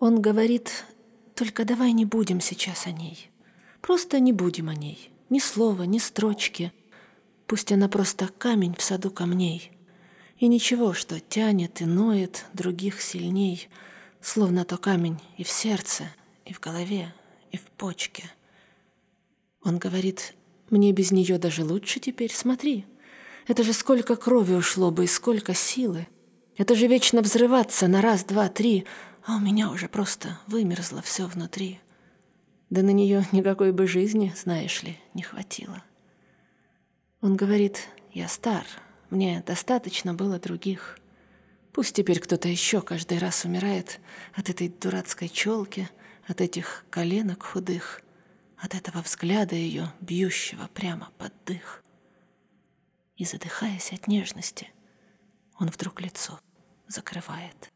Он говорит: только давай не будем сейчас о ней. Просто не будем о ней. Ни слова, ни строчки. Пусть она просто камень в саду камней. И ничего, что тянет и ноет других сильней, словно то камень и в сердце, и в голове, и в почке. Он говорит: мне без нее даже лучше теперь, смотри. Это же сколько крови ушло бы и сколько силы. Это же вечно взрываться на раз, два, три, а у меня уже просто вымерзло все внутри. Да на нее никакой бы жизни, знаешь ли, не хватило. Он говорит: я стар, мне достаточно было других. Пусть теперь кто-то еще каждый раз умирает от этой дурацкой челки, от этих коленок худых, от этого взгляда ее, бьющего прямо под дых. И, задыхаясь от нежности, он вдруг лицо закрывает.